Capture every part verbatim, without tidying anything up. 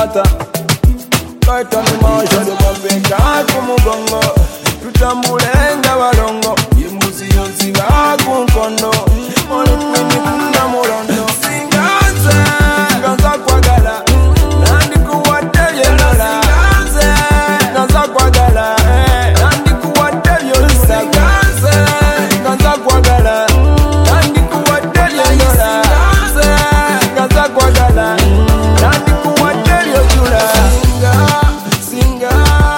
Tata Kaita ni maisha Dumapeka kumugongo Tutambule nga balongo Imbuzi yonsiga kunkondo Oli kwini kuna murondo Singaze Ganza kwa gala Nandi kuwate yelola Ganza kwa gala Nandi kuwate yelola Ganza kwa gala Nandi kuwate yelola Ganza kwa gala Nandi kuwate yelola Singa Singa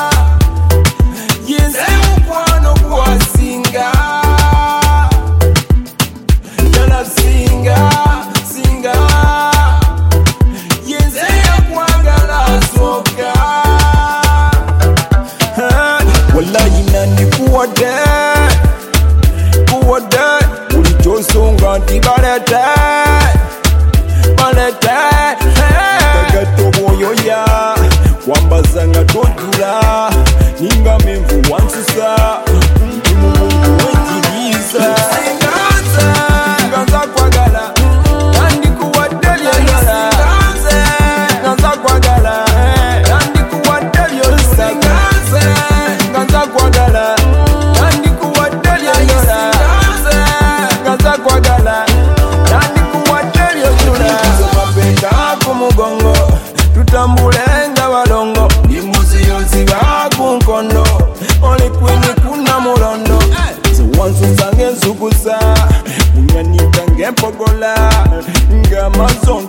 Yenze mkwano kwa singa Jala singa Singa Yenze ya kwangala soka Wallahi nandi kuwate Kuwate Ulichosonga ntibalete Balete Kagato boyoya Wambaza nga todula Ninga menvu wansusa Mungu wejiliza Singaze Ganza kwa gala Nandi kuwadeli yola Ganza kwa gala Nandi kuwadeli yola Singaze Ganza kwa gala Nandi kuwadeli yola Ganza kwa gala Nandi kuwadeli yola Mapeka kumugongo Tutambule nga balongo Imbuzi yonsiga kunkondo Oli kwini kuna murondo Ziwansu zange nsukusa Unyanita nge mpogola Nga mazo